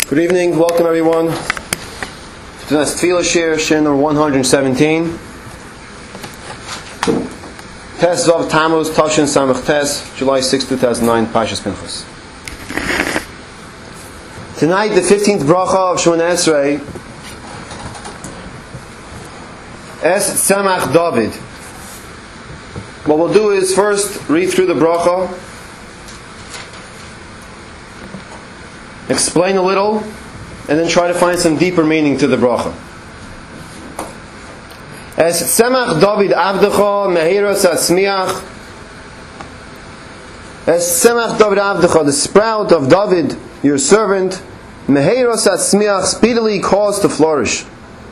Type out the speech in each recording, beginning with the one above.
Good evening, welcome everyone to tonight's Tefillah Shir number 117. Tes Zav Tammuz Tashin Samach Tes, July 6, 2009, Pashas Pinchas. Tonight, the 15th bracha of Shemona Esrei, Es Tzemach David. What we'll do is first read through the bracha, explain a little, and then try to find some deeper meaning to the bracha. Es tzemach David avdecha mehiras atzmiach. Es tzemach David avdecha, the sprout of David, your servant, mehiras atzmiach, speedily caused to flourish.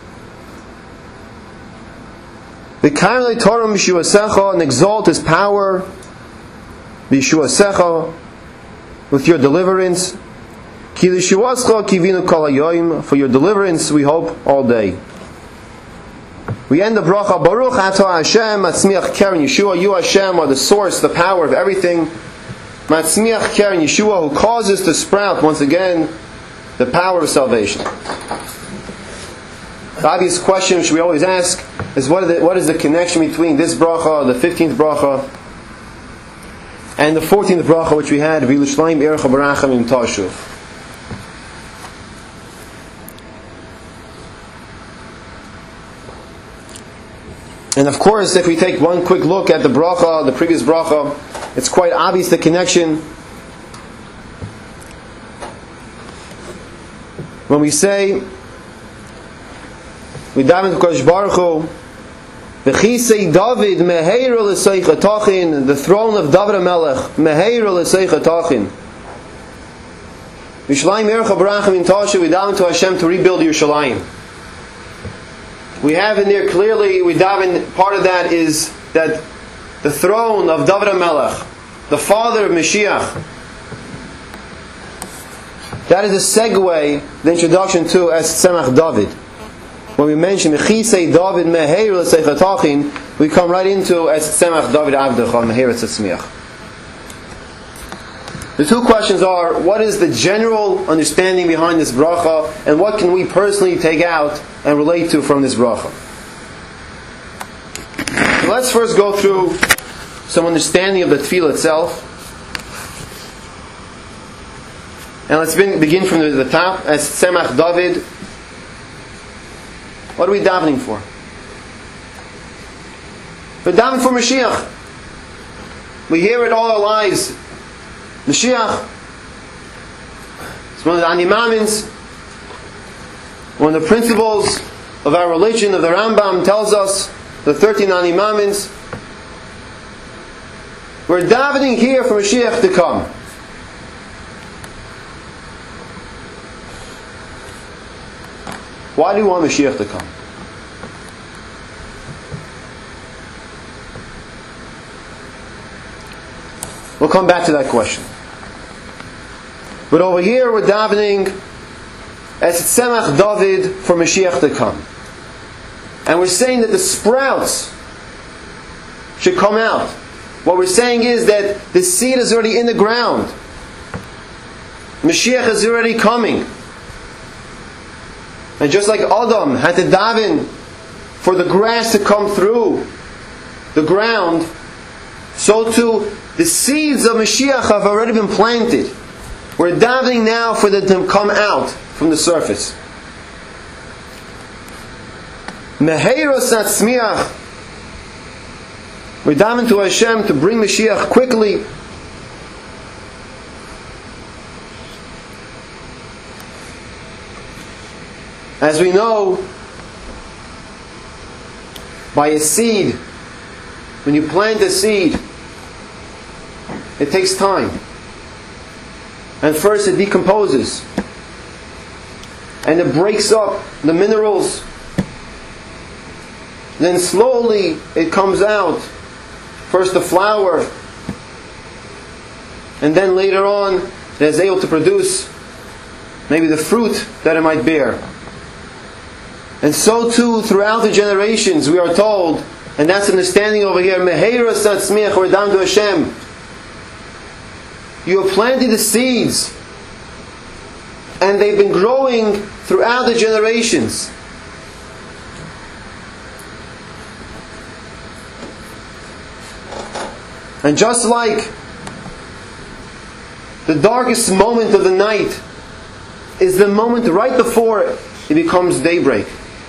V'kaim le'torah mishuasecha, and exalt His power, b'yishuasecha, with your deliverance. For your deliverance we hope all day. We end the bracha, Baruch atah Hashem matzmiach keren Yeshua. You Hashem are the source, the power of everything. Matzmiach keren Yeshua, who causes to sprout, once again, the power of salvation. The obvious question which we always ask is what is the connection between this bracha, the 15th bracha, and the 14th bracha which we had, V'yishleim Erecha Barachamim Tashuv. And of course, if we take one quick look at the bracha, the previous bracha, it's quite obvious the connection. When we say, we daven to Kodesh Baruch Hu, V'chisei David meheira l'seicha tachin, the throne of David HaMelech, meheira l'seicha tachin. V'yishleim Erecha Barachamim Tashuv, we daven to Hashem to rebuild Yerushalayim. We have in there clearly, we daven, part of that is that the throne of David HaMelech, the father of Mashiach, that is a segue, the introduction to Es Tzemach David. When we mention Mechisei David Meheir L'Seicha Tachin, we come right into Es Tzemach David Avdecha Meheir Tzemiach. The two questions are, what is the general understanding behind this bracha, and what can we personally take out and relate to from this bracha? So let's first go through some understanding of the tefillah itself. And let's begin from the top. As Tzemach David, what are we davening for? We're davening for Mashiach. We hear it all our lives. Mashiach, it's one of the Animamins, one of the principles of our religion, of the Rambam, tells us, the 13 Animamins. We're davening here for Mashiach to come. Why do we want Mashiach to come? We'll come back to that question. But over here we're davening as Tzemach David for Mashiach to come. And we're saying that the sprouts should come out. What we're saying is that the seed is already in the ground. Mashiach is already coming. And just like Adam had to daven for the grass to come through the ground, so too the seeds of Mashiach have already been planted. We're davening now for them to come out from the surface. Meheiros atzmiach. We're davening to Hashem to bring Mashiach quickly. As we know, by a seed, when you plant a seed, it takes time. And first it decomposes. And it breaks up the minerals. Then slowly it comes out. First the flower. And then later on it is able to produce maybe the fruit that it might bear. And so too throughout the generations we are told, and that's understanding over here, Meheiros atzmiach, we're down to Hashem. You have planted the seeds. and they've been growing throughout the generations. And just like the darkest moment of the night is the moment right before it becomes daybreak,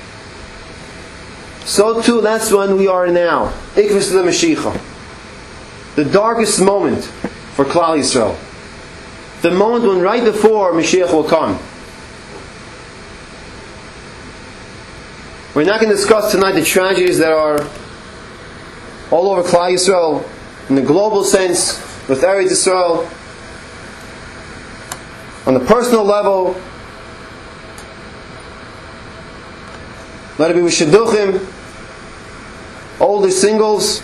so too that's when we are now. Ikvus the Mashiach. The darkest moment for Klal Yisrael. The moment when right before Mashiach will come. We're not going to discuss tonight the tragedies that are all over Klal Yisrael in the global sense, with Eretz Yisrael, on the personal level. Let it be with Shidduchim, older singles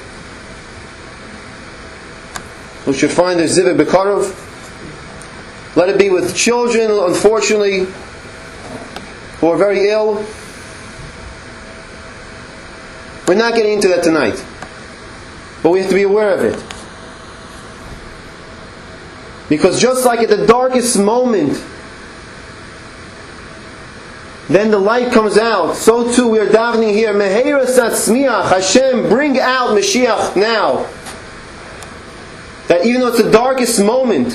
who should find their Zivik Bekarov. Let it be with children, unfortunately, who are very ill. We're not getting into that tonight, but we have to be aware of it. Because just like at the darkest moment, then the light comes out, so too we are davening here, Meheira Satzmiach, Hashem, bring out Mashiach now. That even though it's the darkest moment,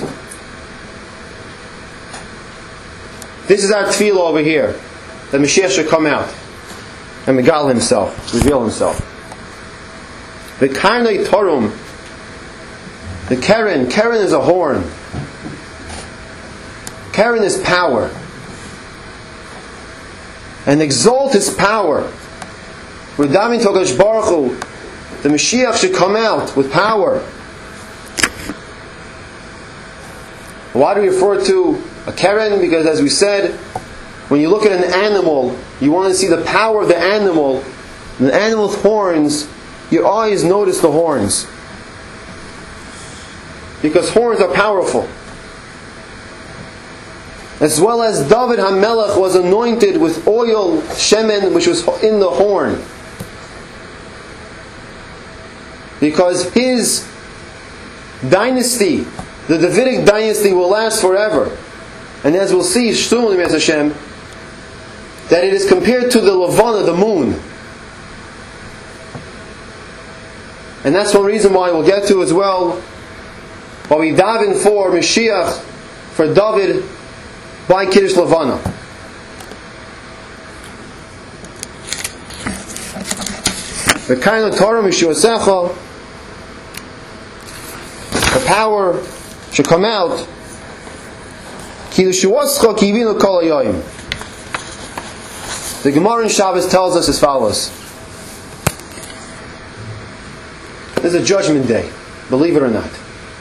this is our tefillah over here, that Mashiach should come out and megal himself, reveal himself. The Karnei Torum, the Keren is a horn. Keren is power. And exalt His power. We're davening to HaKadosh Baruch Hu, the Mashiach should come out with power. Why do we refer to a Keren? Because as we said, when you look at an animal, you want to see the power of the animal. The animal's horns, your eyes notice the horns. Because horns are powerful. As well as David HaMelech was anointed with oil, shemen, which was in the horn. Because his dynasty, the Davidic dynasty, will last forever. And as we'll see, Shtum Hashem, that it is compared to the Levana, the moon. And that's one reason why we'll get to as well, why we daven for Mashiach, for David, by Kiddush Levana. The kind of Torah Mishuasecha, the power should come out. Kidushuascha kivinu kol hayoyim. The Gemara in Shabbos tells us as follows. There's a judgment day, believe it or not.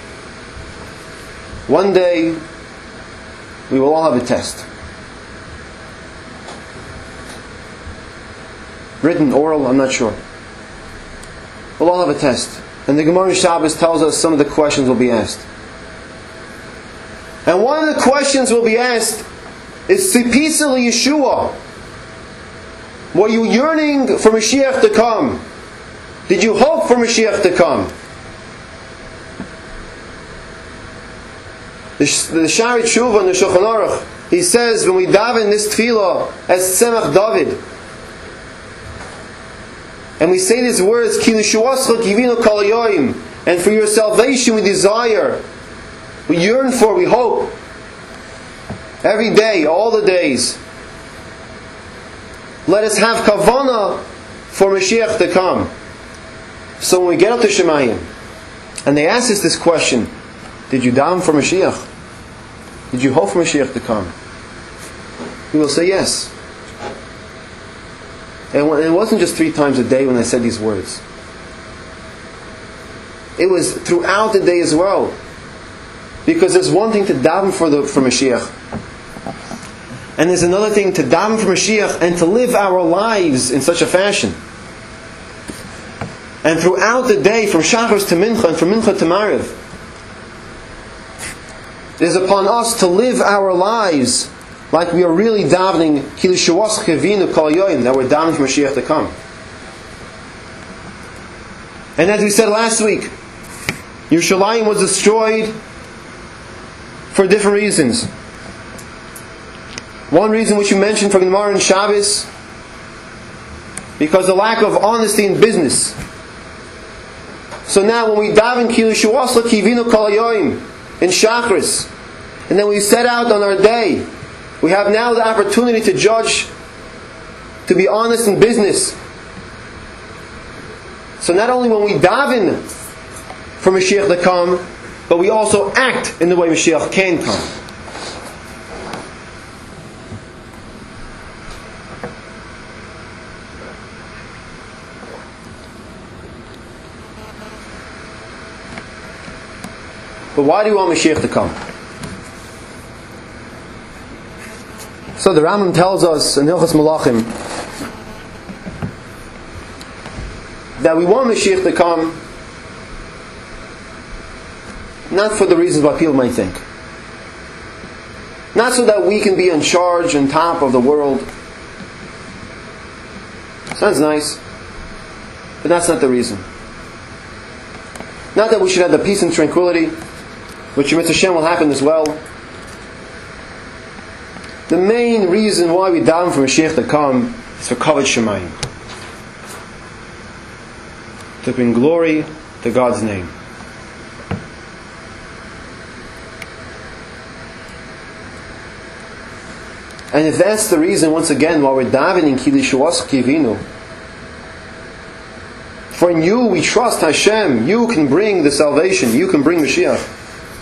One day, we will all have a test. Written, oral, I'm not sure. We'll all have a test. And the Gemara in Shabbos tells us some of the questions will be asked. And one of the questions will be asked is Tzipisa Yeshua. Were you yearning for Mashiach to come? Did you hope for Mashiach to come? The Shari Tshuva in the Shulchan Aruch, he says when we daven this tefillah as Tzemach David, and we say these words, Ki l'shuascha kivinu kol hayoyim, and for your salvation we desire, we yearn for, we hope, every day, all the days. Let us have kavanah for Mashiach to come. So when we get up to Shemayim, and they ask us this question, did you daven for Mashiach? Did you hope for Mashiach to come? We will say yes. And it wasn't just 3 times a day when I said these words. It was throughout the day as well. Because there's one thing to daven for Mashiach. And there's another thing to daven for Mashiach and to live our lives in such a fashion. And throughout the day, from Shachar to Mincha and from Mincha to Mariv, it is upon us to live our lives like we are really davening Ki l'shuascha kivinu kol hayoyim, that we're davening for Mashiach to come. And as we said last week, Yerushalayim was destroyed for different reasons. One reason which you mentioned for Gemara and Shabbos, because the lack of honesty in business. So now when we daven Ki Lishuasa Kivinu Kol Hayoim in Shachris, and then we set out on our day, we have now the opportunity to judge, to be honest in business. So not only when we daven for Mashiach to come, but we also act in the way Mashiach can come. But why do you want Mashiach to come? So the Rambam tells us in Hilchos Malachim that we want Mashiach to come not for the reasons why people might think. Not so that we can be in charge and top of the world. Sounds nice, but that's not the reason. Not that we should have the peace and tranquility, which Mitzvah Hashem will happen as well. The main reason why we daven for Mashiach to come is for Kavod Shemayim, to bring glory to God's name. And if that's the reason, once again, why we're davening Ki Lishuasa Kivinu, for in you we trust Hashem, you can bring the salvation, you can bring Mashiach.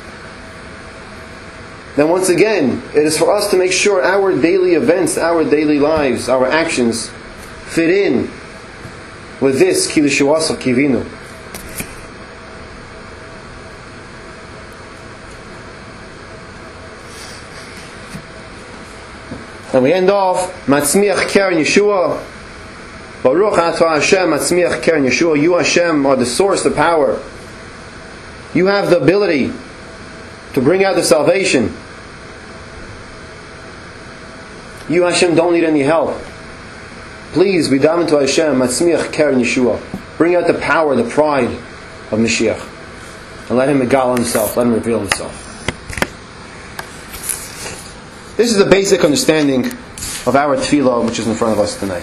Then once again, it is for us to make sure our daily events, our daily lives, our actions fit in with this Ki Lishuasa Kivinu. And we end off Matzmiach Keren Yeshua. Baruch Atah Hashem Matzmiach Keren Yeshua. You Hashem are the source, the power. You have the ability to bring out the salvation. You Hashem don't need any help. Please be daven to Hashem Matzmiach Keren Yeshua. Bring out the power, the pride of Mashiach, and let Him egal Himself, let Him reveal Himself. This is the basic understanding of our tefillah, which is in front of us tonight.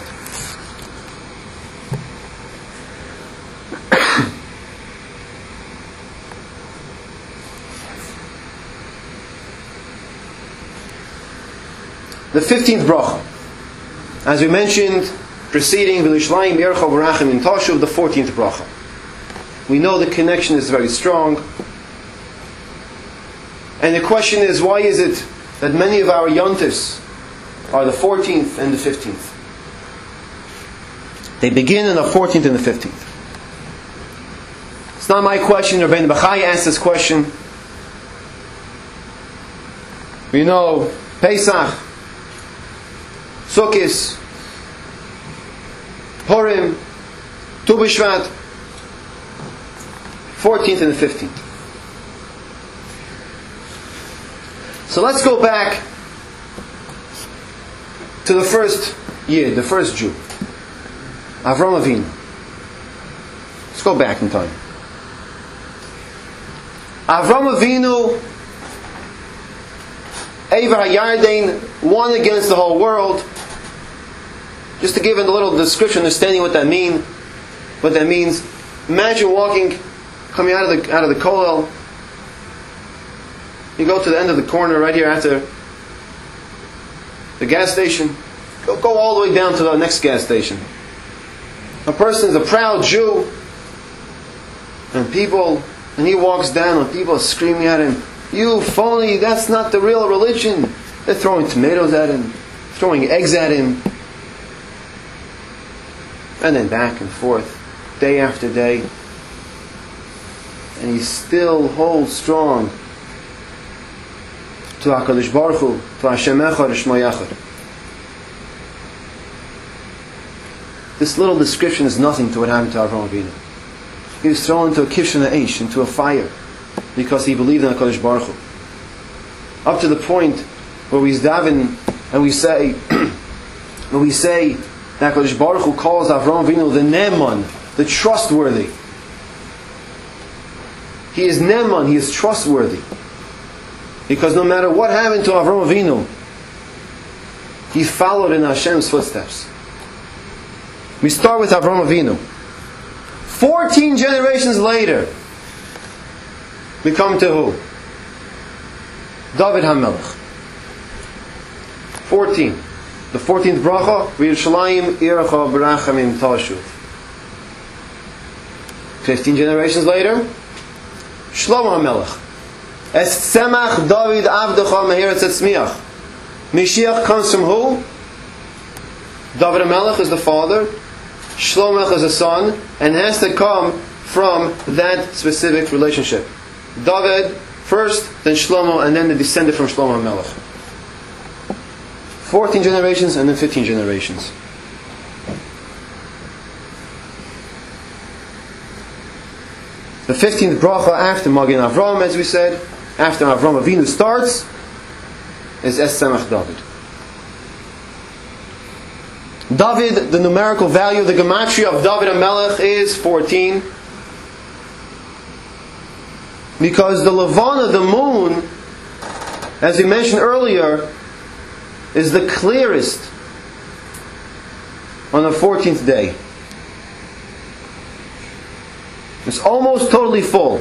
The 15th bracha, as we mentioned, preceding V'lishlayim Yercha Barachim in Tashuv, the 14th bracha. We know the connection is very strong, and the question is, why is it that many of our yontifs are the 14th and the 15th? They begin on the 14th and the 15th. It's not my question. Rabbeinu Bachai asked this question. We know Pesach, Sukkot, Purim, Tu B'Shvat, 14th and the 15th. So let's go back to the first Yid, the first Jew, Avram Avinu. Let's go back in time. Avram Avinu, Eivor HaYarden, won against the whole world. Just to give it a little description, understanding what that means. Imagine walking, coming out of the kollel. You go to the end of the corner right here after the gas station. Go all the way down to the next gas station. A person is a proud Jew, and he walks down and people are screaming at him, "You phony, that's not the real religion." They're throwing tomatoes at him, throwing eggs at him, and then back and forth, day after day. And he still holds strong to HaKadosh Baruch Hu, to Hashem Echad, Shmo Yachad. This little description is nothing to what happened to Avraham Avinu. He was thrown into a kivshon ha'esh, into a fire, because he believed in HaKadosh Baruch Hu. Up to the point where we daven and we say, that HaKadosh Baruch Hu calls Avraham Avinu the Ne'eman, the trustworthy. He is Ne'eman, he is trustworthy. Because no matter what happened to Avraham Avinu, He followed in Hashem's footsteps. We start with Avraham Avinu. 14 generations later, we come to who? David HaMelech. 14. The 14th bracha, V'Yerushalayim Irecha B'Rachamim Tashuv. 15 generations later, Shlomo HaMelech. Es Tzemach David Avdecha Mehirat Tzmiach. Mashiach comes from who? David HaMelech is the father, Shlomo is the son, and has to come from that specific relationship. David first, then Shlomo, and then the descendant from Shlomo HaMelech. 14 generations and then 15 generations. The 15th bracha after Magen Avram, as we said, after Avram Avinu starts, is Es Tzemach David. David, the numerical value, the gematria of David HaMelech is 14. Because the Levana, the moon, as we mentioned earlier, is the clearest on the 14th day. It's almost totally full.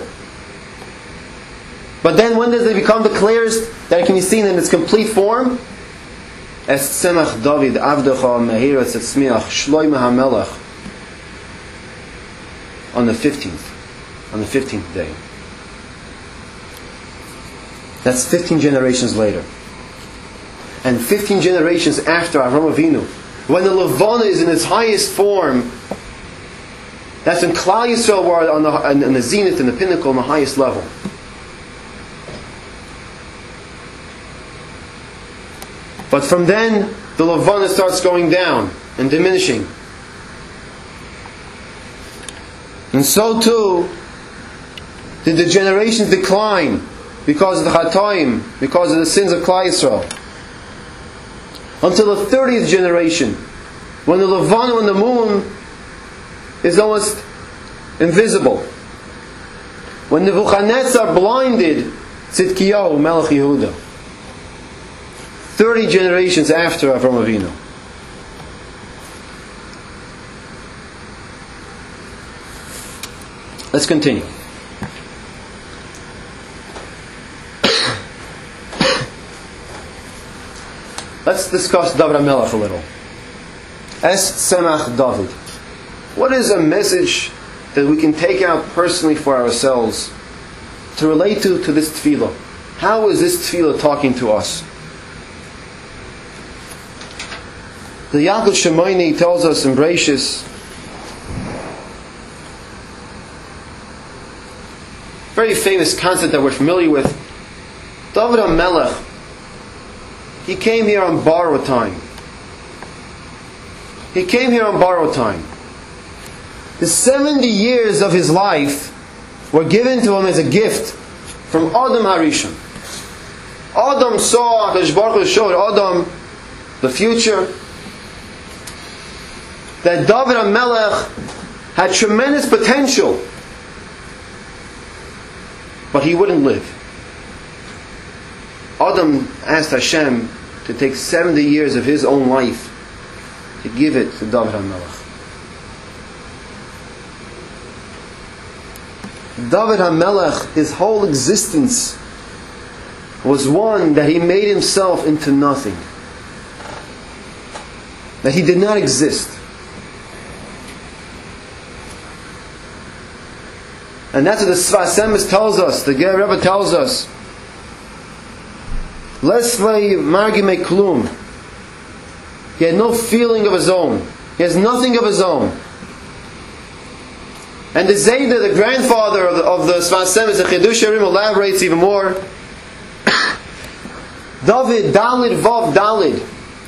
But then when does it become the clearest that it can be seen in its complete form? Es Tzemach David Avdecha Mehirat Tzmiach Shlomo HaMelech, on the 15th. On the 15th day. That's 15 generations later. And 15 generations after Avraham Avinu, when the Levana is in its highest form, that's when Klal Yisrael were on the zenith and the pinnacle, on the highest level. But from then, the Levana starts going down and diminishing. And so too did the generations decline because of the Chatoim, because of the sins of Klal Yisrael. Until the 30th generation, when the Levana and the moon is almost invisible. When Nebuchadnezzar blinded Tzidkiyahu, Melech Yehuda. 30 generations after Avraham Avinu. Let's continue. Let's discuss David HaMelech a little. Es Tzemach David. What is a message that we can take out personally for ourselves to relate to this tefillah? How is this tefillah talking to us? The Yalkut Shimoni tells us in Bereishis, very famous concept that we're familiar with. David HaMelech, he came here on borrowed time. He came here on borrowed time. The 70 years of his life were given to him as a gift from Adam HaRishon. Adam saw, HaKadosh Baruch Hu showed Adam the future. That David HaMelech had tremendous potential, but he wouldn't live. Adam asked Hashem to take 70 years of his own life to give it to David HaMelech. David HaMelech, his whole existence was one that he made himself into nothing. That he did not exist. And that's what the Sfas Emes tells us, the Ger Rebbe tells us. Lesvei Margime Klum. He had no feeling of his own. He has nothing of his own. And the Zayda, the grandfather of the Sfas Emes, the Chidush Harim, elaborates even more. David, Dalid, Vav, Dalid.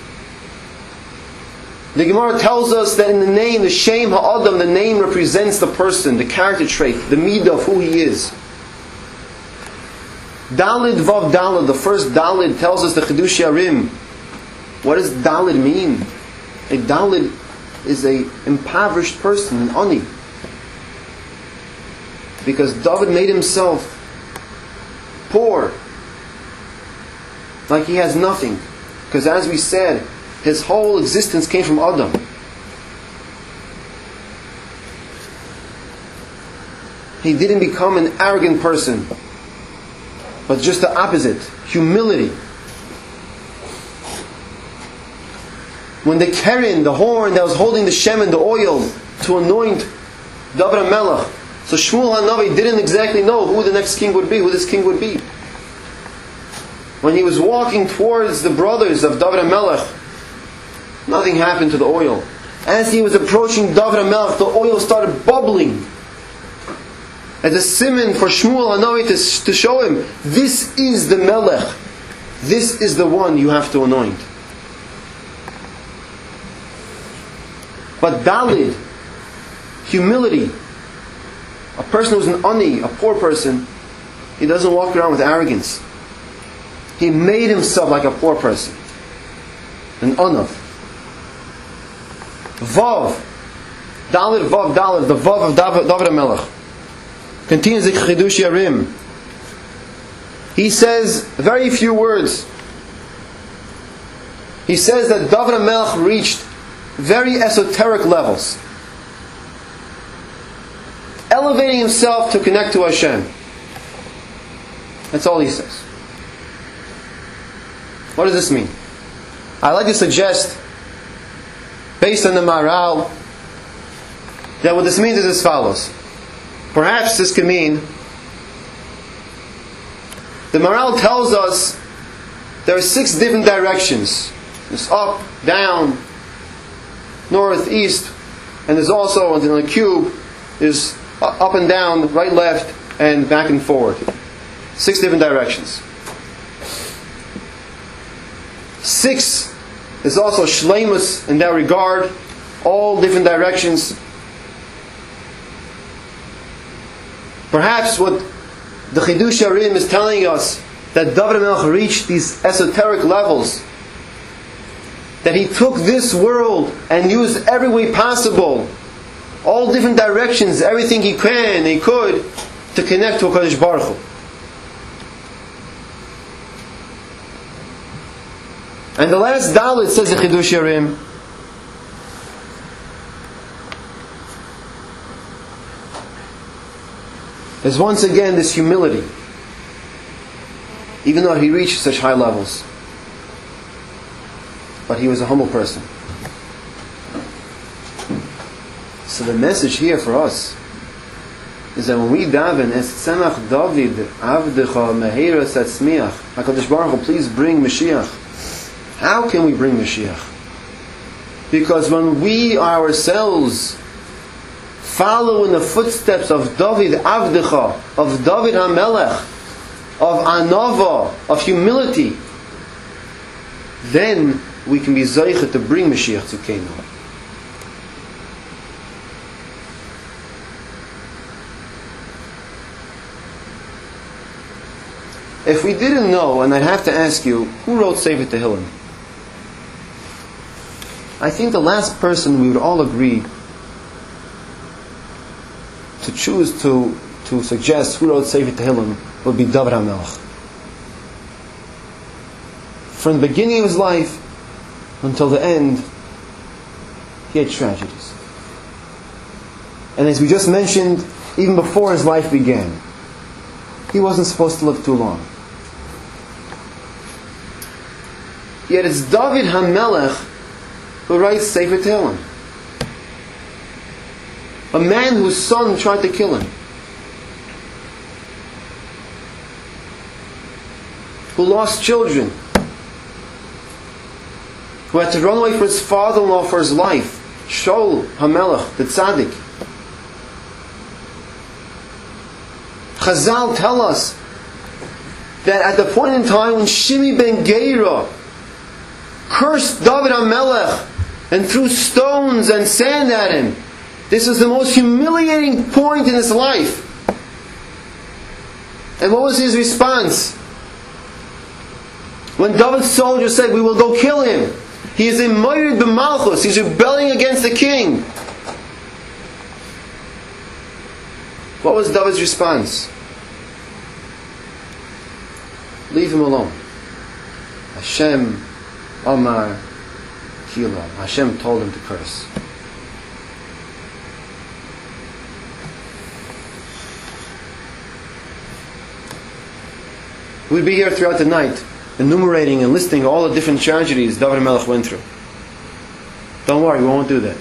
The Gemara tells us that in the name, the Shem Ha'adam, the name represents the person, the character trait, the midah of who he is. Dalid, Vav, Dalid, the first Dalid tells us the Chidush Harim. What does Dalid mean? A Dalid is a impoverished person, an ani. Because David made himself poor. Like he has nothing. Because as we said, His whole existence came from Adam. He didn't become an arrogant person, but just the opposite, humility. When the Keren, the horn that was holding the shemen, the oil, to anoint David HaMelech, so Shmuel HaNavi didn't exactly know who the next king would be, who this king would be. When he was walking towards the brothers of David HaMelech, nothing happened to the oil. As he was approaching David HaMelech, the oil started bubbling. As a simon for Shmuel HaNavi to show him, this is the Melech. This is the one you have to anoint. But Dalid, humility, a person who's an ani, a poor person, he doesn't walk around with arrogance. He made himself like a poor person. An anav. Vav. Dalid, Vav, Dalid, the Vav of David HaMelech. Continues the Chidush Yarim. He says very few words. He says that David HaMelech reached very esoteric levels, elevating himself to connect to Hashem. That's all he says. What does this mean? I'd like to suggest, based on the Maharal, that what this means is as follows. Perhaps this could mean, the Maharal tells us there are 6 different directions. There's up, down, north, east, and there's also, in the cube, there's up and down, right, left, and back and forward. 6 different directions. 6 is also shleimus in that regard, all different directions. Perhaps what the Chidush Yarim is telling us, that David HaMelech reached these esoteric levels, that he took this world and used every way possible, all different directions, everything he can, he could, to connect to HaKadosh Baruch Hu. And the last Dalit, says the Chidush Yarim, is once again this humility, even though he reached such high levels. But he was a humble person. So the message here for us is that when we daven, Es Tzemach David Avdecha Meheras Atzmiach, HaKadosh Baruch Hu, please bring Mashiach. How can we bring Mashiach? Because when we ourselves follow in the footsteps of David Avdecha, of David HaMelech, of Anava, of humility, then we can be Zaycha to bring Mashiach to Keno. If we didn't know, and I'd have to ask you, who wrote Sefer Tehillim? I think the last person we would all agree to choose to suggest who wrote Sefer Tehillim would be David HaMelech. From the beginning of his life until the end, he had tragedies. And as we just mentioned, even before his life began, he wasn't supposed to live too long. Yet it's David HaMelech who writes Sefer Tehillim. A man whose son tried to kill him, who lost children, who had to run away from his father-in-law for his life, Shaul HaMelech, the tzaddik. Chazal tell us that at the point in time when Shimi ben Geira cursed David HaMelech and threw stones and sand at him, this is the most humiliating point in his life. And what was his response? When David's soldiers said, "We will go kill him. He is in Moirid b'Malchus. He's rebelling against the king." What was David's response? Leave him alone. Hashem Amar Tekila. Hashem told him to curse. We'd be here throughout the night, enumerating and listing all the different tragedies David HaMelech went through. Don't worry, we won't do that.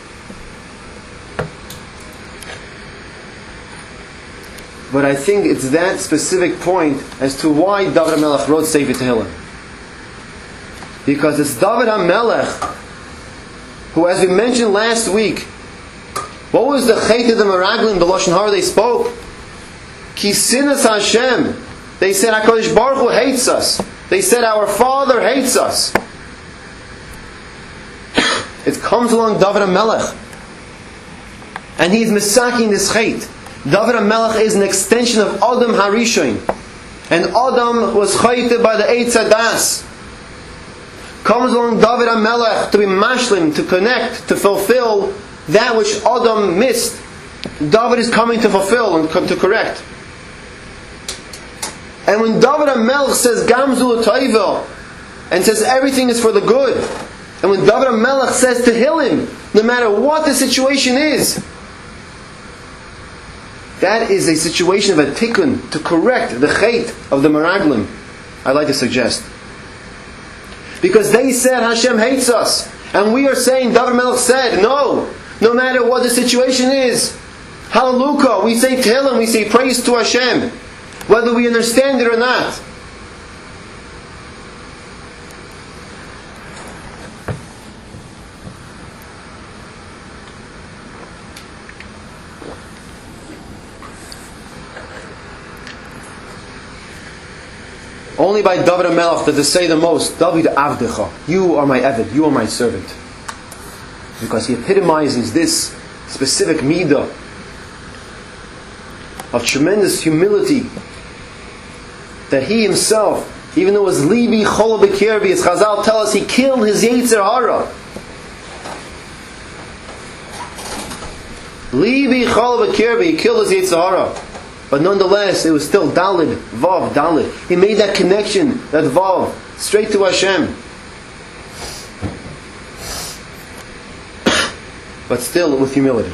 But I think it's that specific point as to why David HaMelech wrote Sefer Tehillim. Because it's David HaMelech who, as we mentioned last week, what was the Chet of the Meraglim, the Lashon Hara they spoke? Ki sinas Hashem. They said HaKadosh Baruch Hu hates us. They said our Father hates us. It comes along David HaMelech, and he's misaking this Chet. David HaMelech is an extension of Adam HaRishon, and Adam was chayted by the Eitz Hadas. Comes along David HaMelech to be mashlim, to connect, to fulfill that which Adam missed. David is coming to fulfill and come to correct. And when David HaMelech says Gamzu L'Toivel, and says everything is for the good, and when David HaMelech says to Tehillim, no matter what the situation is, that is a situation of a tikkun, to correct the chet of the Meraglim, I'd like to suggest. Because they said Hashem hates us, and we are saying, David HaMelech said, no matter what the situation is, hallelujah, we say Tehillim, we say praise to Hashem, whether we understand it or not. Only by David HaMelech did they say the most, David Avdecha, you are my Eved, you are my servant. Because he epitomizes this specific midah of tremendous humility, that he himself, even though it was Libi Chol B'Kirbi, as Chazal tell us, he killed his Yetzer Hara. Libi Chol B'Kirbi, he killed his Yetzer Hara. But nonetheless, it was still Dalid, Vav, Dalid. He made that connection, that Vav, straight to Hashem. But still with humility.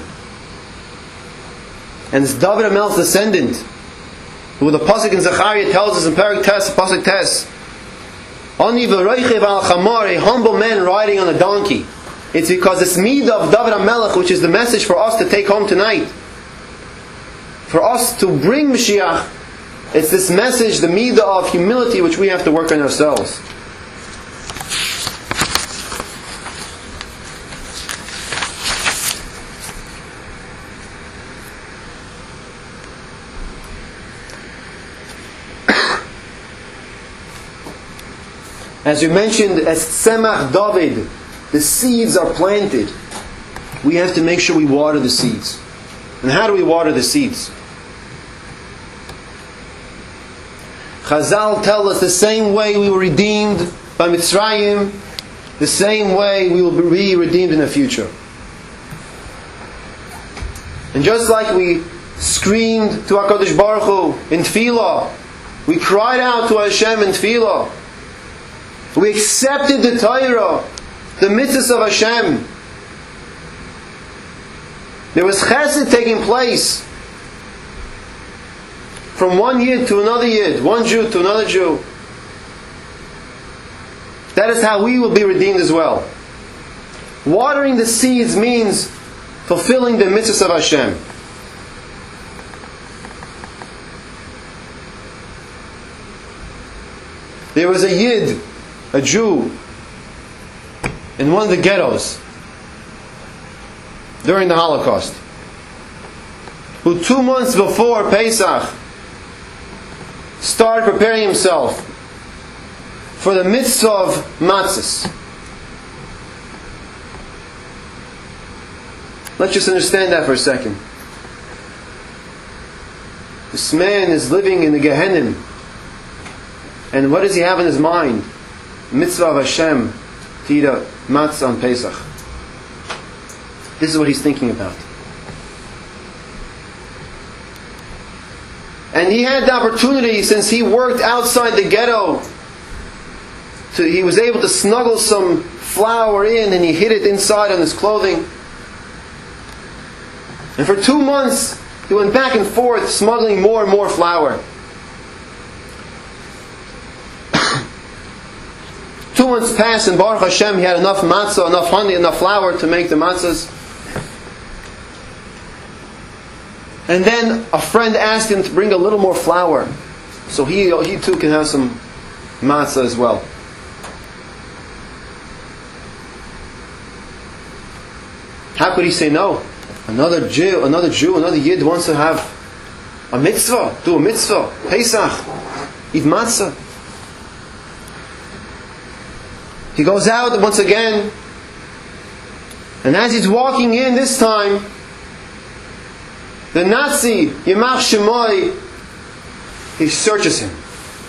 And it's David HaMelech's descendant, who the Pasuk in Zechariah tells us in Perek Tes, Pasuk Tes, Ani v'roichev al chamar, a humble man riding on a donkey. It's because it's midah of David HaMelech, which is the message for us to take home tonight. For us to bring Mashiach, it's this message, the midah of humility, which we have to work on ourselves. As we mentioned, as Tzemach David, the seeds are planted. We have to make sure we water the seeds. And how do we water the seeds? Chazal tell us the same way we were redeemed by Mitzrayim, the same way we will be redeemed in the future. And just like we screamed to HaKadosh Baruch Hu in Tefillah, we cried out to Hashem in Tefillah, we accepted the Torah, the mitzvahs of Hashem. There was chesed taking place from one Yid to another Yid, one Jew to another Jew. That is how we will be redeemed as well. Watering the seeds means fulfilling the mitzvahs of Hashem. There was a Yid, a Jew, in one of the ghettos during the Holocaust, who 2 months before Pesach started preparing himself for the mitzvah of matzahs. Let's just understand that for a second. This man is living in the Gehenim, and what does he have in his mind? Mitzvah of Hashem to eat a matzah on Pesach. This is what he's thinking about. And he had the opportunity, since he worked outside the ghetto, he was able to snuggle some flour in and he hid it inside on his clothing. And for 2 months, he went back and forth smuggling more and more flour. 2 months passed and Baruch Hashem, he had enough matzah, enough honey, enough flour to make the matzahs. And then a friend asked him to bring a little more flour, so he too can have some matzah as well. How could he say no? Another Jew, another Yid wants to have a mitzvah, do a mitzvah, Pesach, eat matzah. He goes out once again, and as he's walking in this time, the Nazi, Yemach Shemoy, he searches him.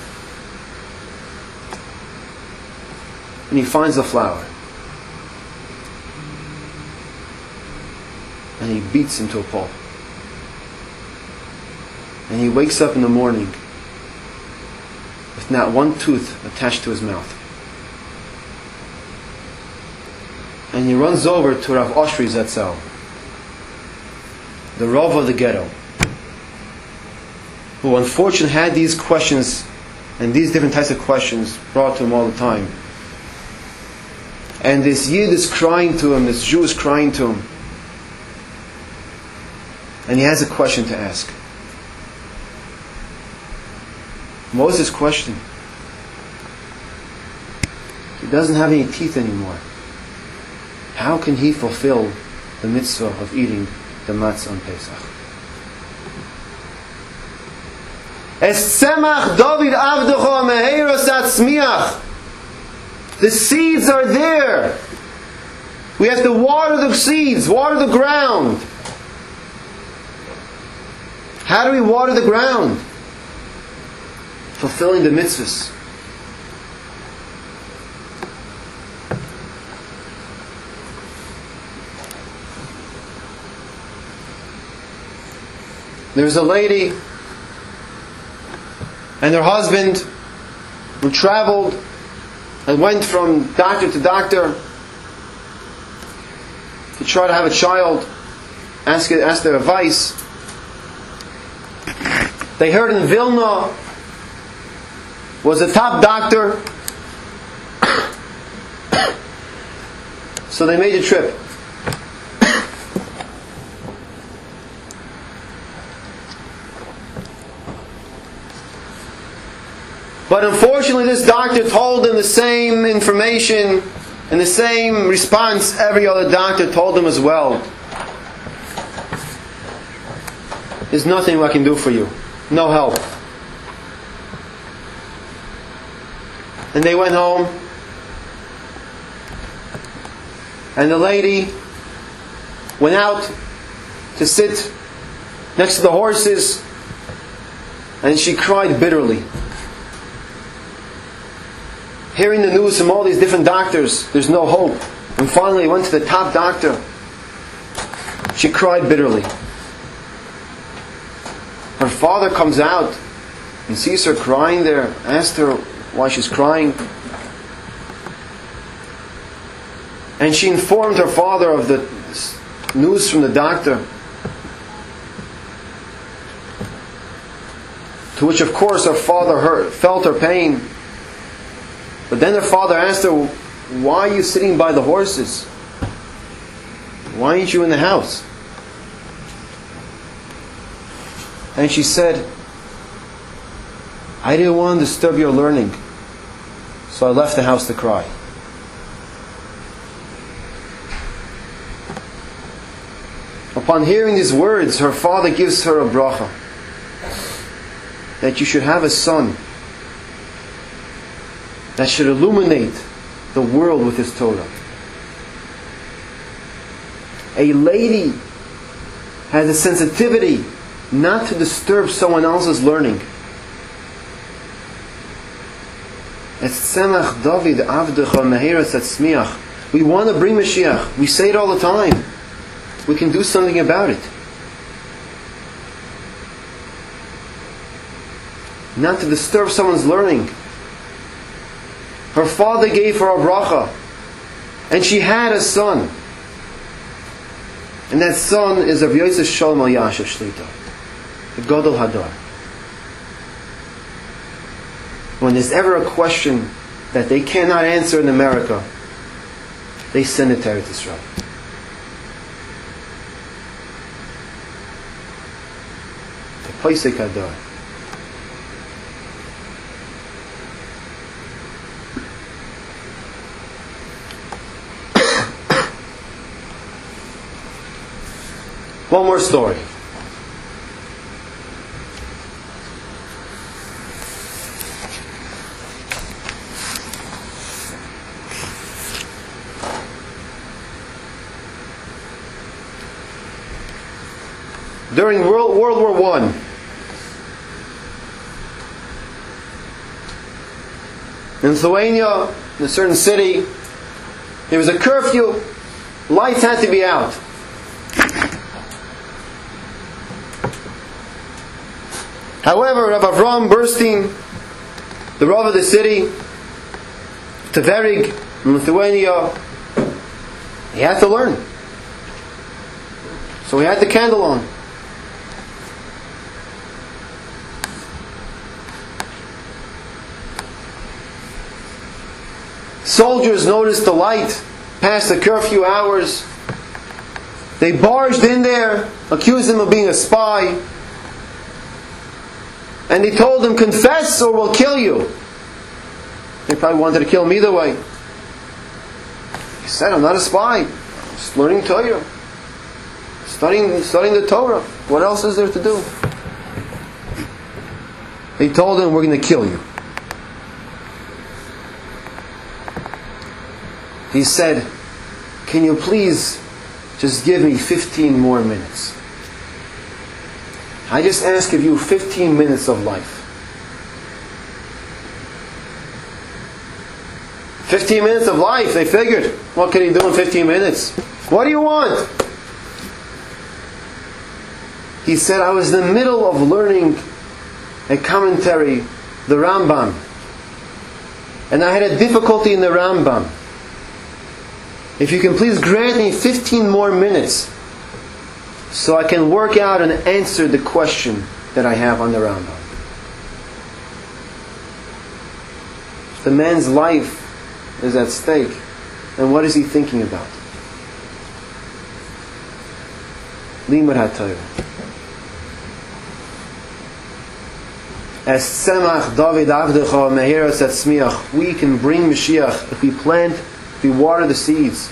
And he finds the flour. And he beats him to a pulp. And he wakes up in the morning with not one tooth attached to his mouth. And he runs over to Rav Oshri Zetzel, the Rav of the ghetto, who unfortunately had these questions and these different types of questions brought to him all the time. And this Yid is crying to him, this Jew is crying to him. And he has a question to ask. What was his question? He doesn't have any teeth anymore. How can he fulfill the mitzvah of eating the matzah on Pesach? Es tzemach David avdecha meheiros atzmiach. The seeds are there. We have to water the seeds, water the ground. How do we water the ground? Fulfilling the mitzvahs. There's a lady and her husband who traveled and went from doctor to doctor to try to have a child, ask their advice. They heard in Vilna was a top doctor, so they made a trip. But unfortunately, this doctor told them the same information and the same response every other doctor told them as well. There's nothing I can do for you. No help. And they went home. And the lady went out to sit next to the horses, and she cried bitterly. Hearing the news from all these different doctors, there's no hope. And finally went to the top doctor. She cried bitterly. Her father comes out and sees her crying there, asked her why she's crying. And she informed her father of the news from the doctor. To which of course her father felt her pain. But then her father asked her, why are you sitting by the horses? Why aren't you in the house? And she said, I didn't want to disturb your learning, so I left the house to cry. Upon hearing these words, her father gives her a bracha, that you should have a son that should illuminate the world with his Torah. A lady has a sensitivity not to disturb someone else's learning. Es tzemach David avdecha meheiros atzmiach. We want to bring Mashiach. We say it all the time. We can do something about it. Not to disturb someone's learning. Her father gave her a bracha And she had a son. And that son is Rav Yosef Shalom Elyashiv Shlita, the Gadol Hadar. When there's ever a question that they cannot answer in America, they send it to Eretz Yisrael. The Posek Hadar. One more story. During World War I, in Lithuania, in a certain city, there was a curfew. Lights had to be out. However, Rav Avram Burstein, the Rav of the city, Tverig, in Lithuania, he had to learn. So he had the candle on. Soldiers noticed the light past the curfew hours. They barged in there, accused him of being a spy. And they told him, confess or we'll kill you. They probably wanted to kill him either way. He said, I'm not a spy. I'm just learning Torah. Studying the Torah. What else is there to do? They told him, we're going to kill you. He said, can you please just give me 15 more minutes? I just ask of you 15 minutes of life. 15 minutes of life, they figured. What can he do in 15 minutes? What do you want? He said, I was in the middle of learning a commentary, the Rambam. And I had a difficulty in the Rambam. If you can please grant me 15 more minutes, so I can work out and answer the question that I have on the Rambam. The man's life is at stake. And what is he thinking about? Limud HaTorah. As Tzemach David Avdecha Mehiras Atzmiach, we can bring Mashiach if we plant, if we water the seeds.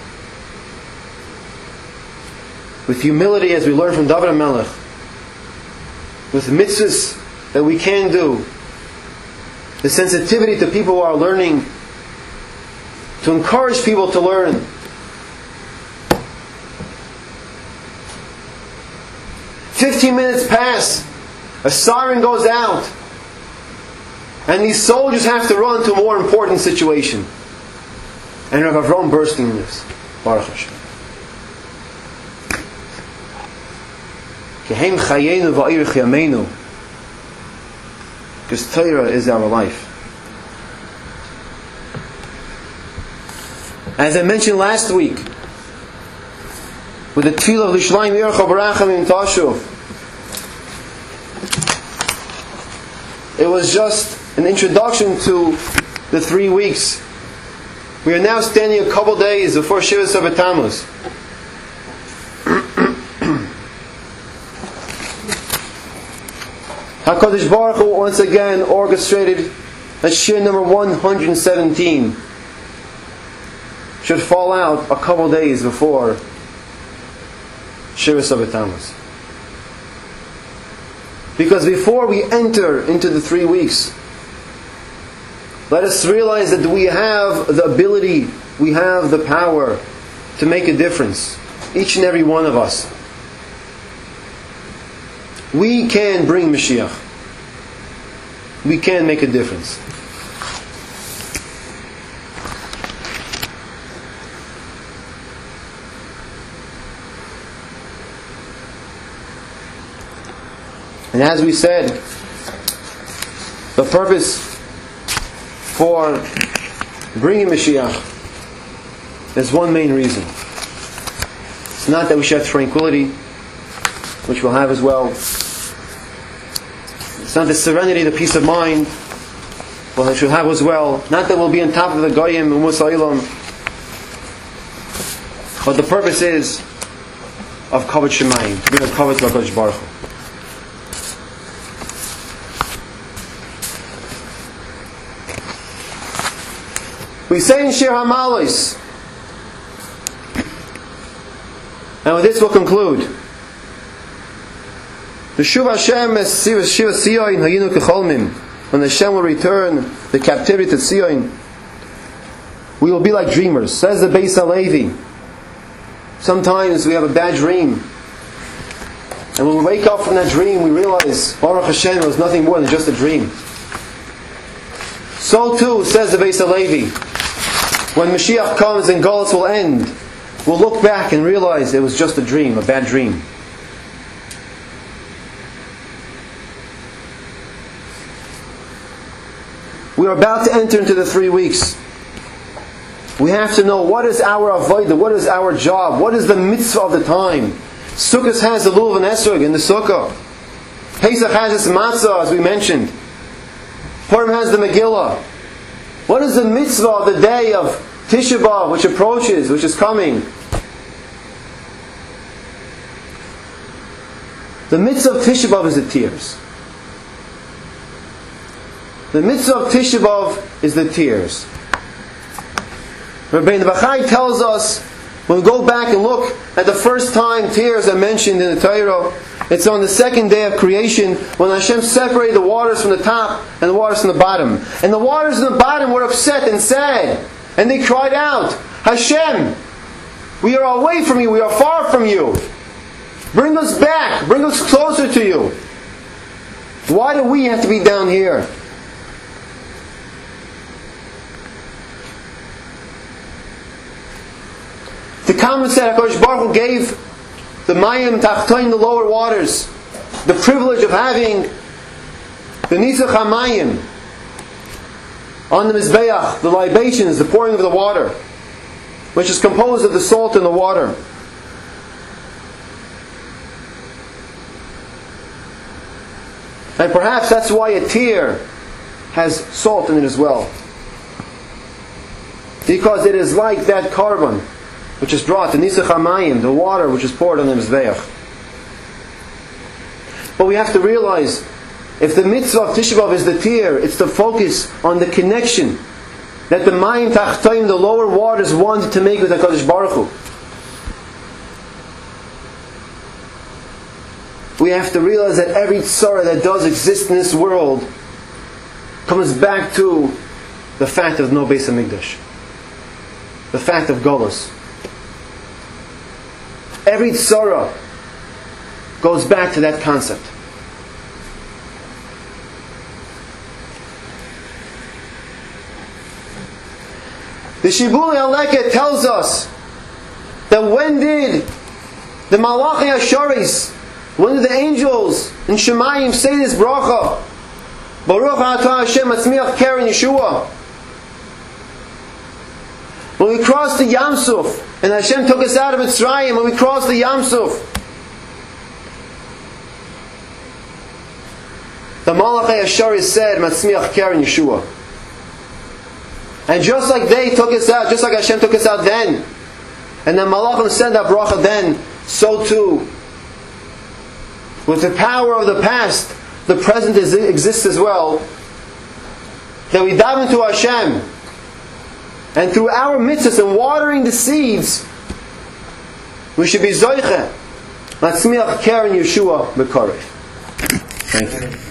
With humility, as we learn from David HaMelech, with mitzvahs that we can do, the sensitivity to people who are learning, to encourage people to learn. 15 minutes pass, a siren goes out, and these soldiers have to run to a more important situation. And Rav Avram Burstein lives. Baruch Hashem. Because Torah is our life. As I mentioned last week, with the tefillah of L'Shalayim Yerucha Baracham Tashuv, it was just an introduction to the 3 weeks. We are now standing a couple days before Shivas of Tammuz. HaKadosh Baruch Hu once again orchestrated that Shir number 117 should fall out a couple days before Shivas of Tammuz. Because before we enter into the 3 weeks, let us realize that we have the ability, we have the power to make a difference. Each and every one of us. We can bring Mashiach. We can make a difference. And as we said, the purpose for bringing Mashiach there's one main reason. It's not that we should have tranquility, which we'll have as well. It's not the serenity, the peace of mind, well, we should have as well. Not that we'll be on top of the Goyim and Musa Ilam. But the purpose is of Kavod Shemayim, to be a Kavod to HaKadosh Baruch Hu. We say in Shir HaMalos, and with this we'll conclude. The Shuv Hashem es Shiva Sion Hayinu Kecholmim. When Hashem will return the captivity to Sion, we will be like dreamers. Says the Beis HaLevi. Sometimes we have a bad dream, and when we wake up from that dream, we realize Baruch Hashem, it was nothing more than just a dream. So too, says the Beis HaLevi, when Mashiach comes and Golus will end, we'll look back and realize it was just a dream, a bad dream. We are about to enter into the 3 weeks. We have to know what is our avodah, what is our job, what is the mitzvah of the time. Sukkot has the lulav and esrog in the sukkah. Pesach has its matzah, as we mentioned. Purim has the Megillah. What is the mitzvah of the day of Tisha B'Av, which approaches, which is coming? The mitzvah of Tisha B'Av is the tears. The mitzvah of Tisha B'Av is the tears. Rabbeinu Bachai tells us, when we go back and look at the first time tears are mentioned in the Torah, it's on the second day of creation, when Hashem separated the waters from the top and the waters from the bottom. And the waters in the bottom were upset and sad. And they cried out, Hashem, we are away from you, we are far from you. Bring us back, bring us closer to you. Why do we have to be down here? The comment said HaKadosh Baruch Hu gave the Mayim Tachtoin, the lower waters, the privilege of having the Nisach HaMayim on the Mizbeach, the libations, the pouring of the water, which is composed of the salt and the water. And perhaps that's why a tear has salt in it as well. Because it is like that carbon which is brought, the Nisach HaMayim, the water which is poured on the Mizbeach. But we have to realize, if the mitzvah of Tisha B'Av is the tear, it's to focus on the connection that the Mayim Tachtoim, the lower waters, wanted to make with HaKadosh Baruch Hu. We have to realize that every tzara that does exist in this world comes back to the fact of no Beis HaMikdash, the fact of Golus. Every tzara goes back to that concept. The Shibuli HaLeket tells us that when did the Malachi Asharis, when did the angels in Shemayim say this bracha? Baruch atah Hashem atzmiach keren Yeshua. When we crossed the Yam Suf, and Hashem took us out of Mitzrayim, when we crossed the Yam Suf, the Malachi Asharis said, Matzmiach keren Yeshua. And just like they took us out, just like Hashem took us out then, and then Malachim sent that bracha then, so too, with the power of the past, the present exists as well, that we dive into Hashem, and through our mitzvahs and watering the seeds, we should be zoiche, Matzmiach keren Yeshua b'koref. Thank you.